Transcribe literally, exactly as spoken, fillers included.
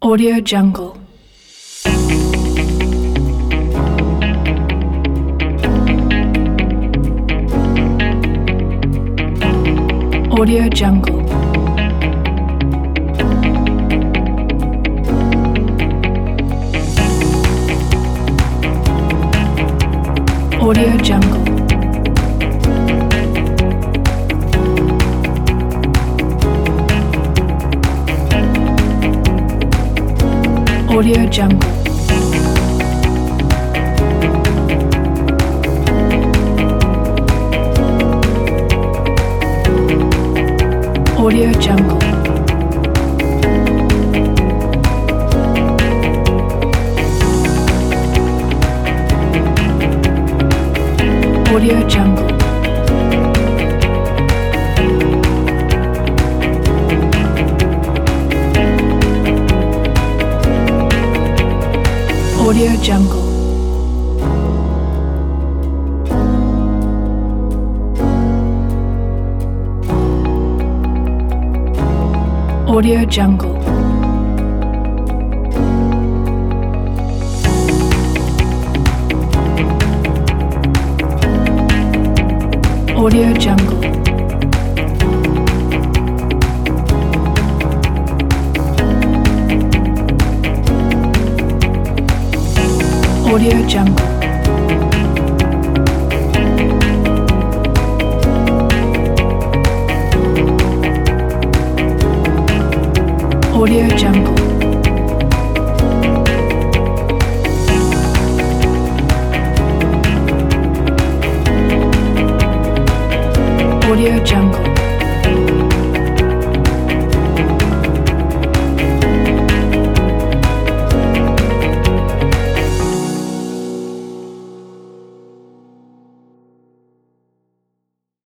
Audio Jungle. Audio Jungle. Audio Jungle. Audio Jungle. Audio Jungle. Audio Jungle. Audio Jungle. Audio Jungle. Audio Jungle. Audio Jungle. Audio Jungle.